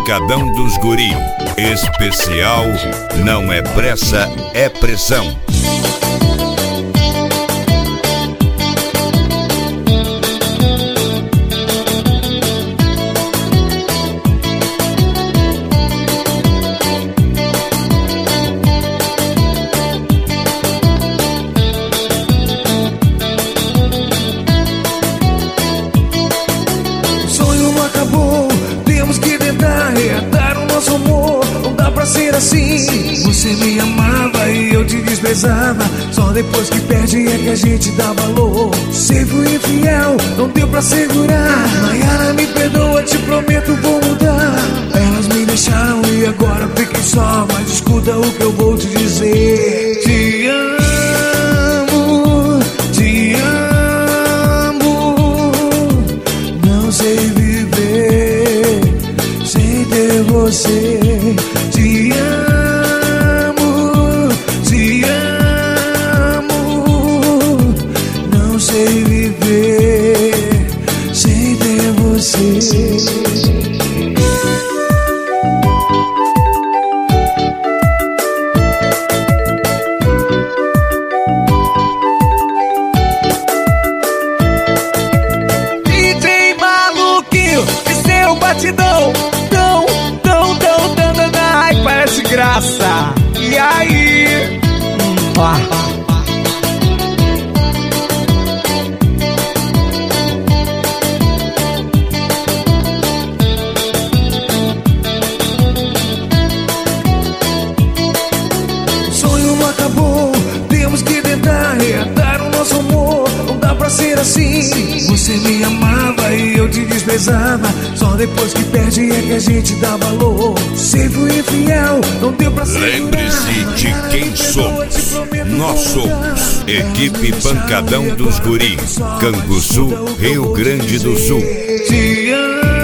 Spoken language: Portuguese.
Pancadão dos Guri. Especial Não é Pressa, é Pressão. Assim, você me amava e eu te desprezava. Só depois que perde é que a gente dá valor. Você foi infiel, não deu pra segurar. Nayara, me perdoa, te prometo vou mudar. Elas me deixaram e agora fiquei só. Mas escuta o que eu vou te dizer. Te amo, te amo. Não sei viver sem ter você. Te amo, te amo. Não sei viver sem ter você. DJ maluquinho, e seu batidão. Ai, parece graça. E aí? O sonho não acabou. Temos que tentar reatar o nosso amor. Não dá pra ser assim. Você me amava e eu te desprezava. Só depois que perde é que a gente dá valor. Você foi infiel, não deu pra segurar. Lembre-se de quem somos. Nós somos Equipe Pancadão dos Guri, Canguçu, Rio Grande do Sul. Te amo.